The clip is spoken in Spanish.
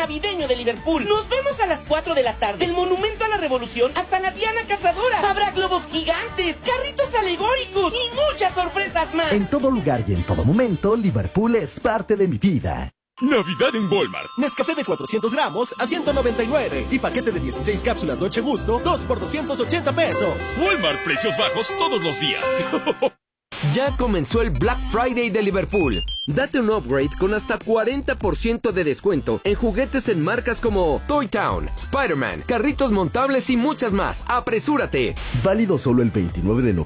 navideño de Liverpool. Nos vemos a las 4 de la tarde. Del Monumento a la Revolución hasta la Diana Cazadora. Habrá globos gigantes, carritos alegóricos y muchas sorpresas más. En todo lugar y en todo momento, Liverpool es parte de mi vida. Navidad en Walmart. Nescafé de 400 gramos a 199 y paquete de 16 cápsulas Dolce Gusto, 2 por 280 pesos. Walmart, precios bajos todos los días. Ya comenzó el Black Friday de Liverpool. Date un upgrade con hasta 40% de descuento en juguetes en marcas como Toy Town, Spider-Man, carritos montables y muchas más. ¡Apresúrate! Válido solo el 29 de noviembre